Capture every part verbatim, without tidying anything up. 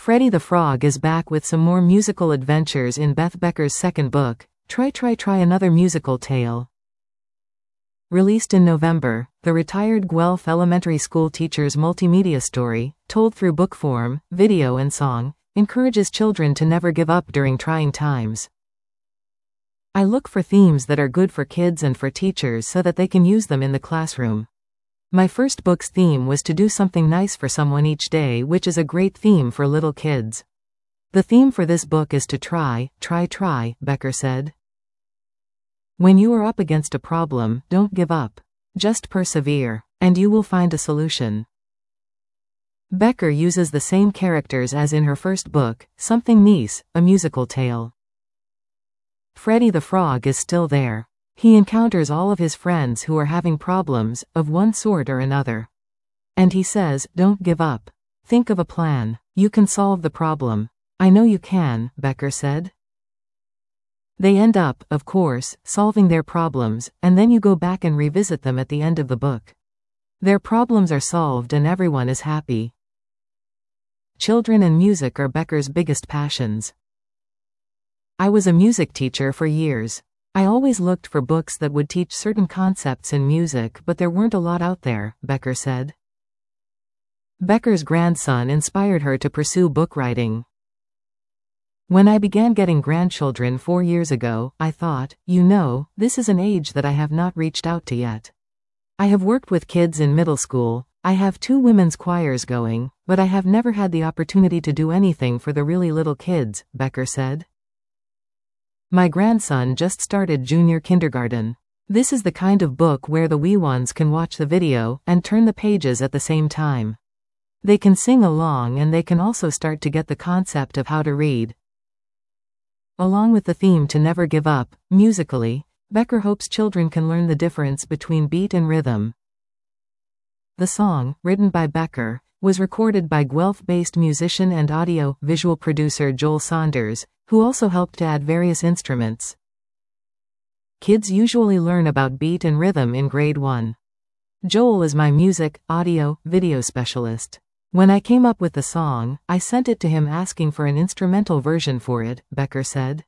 Freddy the Frog is back with some more musical adventures in Beth Becker's second book, Try Try Try Another Musical Tale. Released in November, the retired Guelph elementary school teacher's multimedia story, told through book form, video and song, encourages children to never give up during trying times. I look for themes that are good for kids and for teachers so that they can use them in the classroom. My first book's theme was to do something nice for someone each day, which is a great theme for little kids. The theme for this book is to try, try, try, Becker said. When you are up against a problem, don't give up. Just persevere, and you will find a solution. Becker uses the same characters as in her first book, Something Nice, a musical tale. Freddy the Frog is still there. He encounters all of his friends who are having problems, of one sort or another. And he says, don't give up. Think of a plan. You can solve the problem. I know you can, Becker said. They end up, of course, solving their problems, and then you go back and revisit them at the end of the book. Their problems are solved and everyone is happy. Children and music are Becker's biggest passions. I was a music teacher for years. I always looked for books that would teach certain concepts in music, but there weren't a lot out there, Becker said. Becker's grandson inspired her to pursue book writing. When I began getting grandchildren four years ago, I thought, you know, this is an age that I have not reached out to yet. I have worked with kids in middle school, I have two women's choirs going, but I have never had the opportunity to do anything for the really little kids, Becker said. My grandson just started junior kindergarten. This is the kind of book where the wee ones can watch the video and turn the pages at the same time. They can sing along and they can also start to get the concept of how to read. Along with the theme to never give up, musically, Becker hopes children can learn the difference between beat and rhythm. The song, written by Becker, was recorded by Guelph-based musician and audio-visual producer Joel Saunders, who also helped to add various instruments. Kids usually learn about beat and rhythm in grade one. Joel is my music, audio, video specialist. When I came up with the song, I sent it to him asking for an instrumental version for it, Becker said.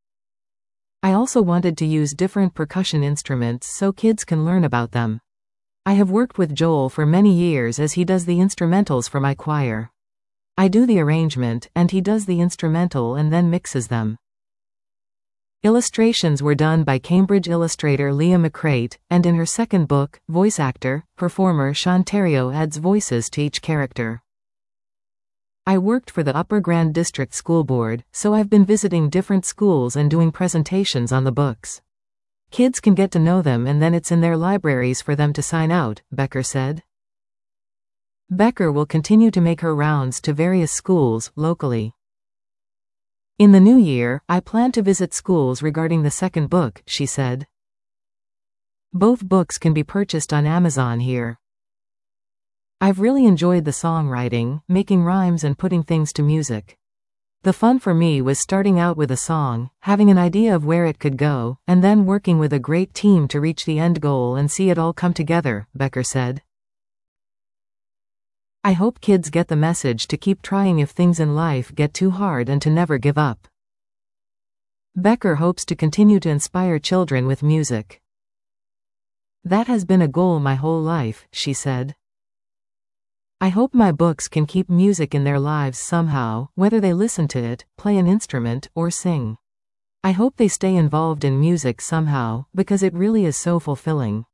I also wanted to use different percussion instruments so kids can learn about them. I have worked with Joel for many years as he does the instrumentals for my choir. I do the arrangement, and he does the instrumental and then mixes them. Illustrations were done by Cambridge illustrator Leah McCrate, and in her second book, voice actor, performer Sean Terrio adds voices to each character. I worked for the Upper Grand District School Board, so I've been visiting different schools and doing presentations on the books. Kids can get to know them and then it's in their libraries for them to sign out, Becker said. Becker will continue to make her rounds to various schools, locally. In the new year, I plan to visit schools regarding the second book, she said. Both books can be purchased on Amazon here. I've really enjoyed the songwriting, making rhymes and putting things to music. The fun for me was starting out with a song, having an idea of where it could go, and then working with a great team to reach the end goal and see it all come together, Becker said. I hope kids get the message to keep trying if things in life get too hard and to never give up. Becker hopes to continue to inspire children with music. That has been a goal my whole life, she said. I hope my books can keep music in their lives somehow, whether they listen to it, play an instrument, or sing. I hope they stay involved in music somehow, because it really is so fulfilling.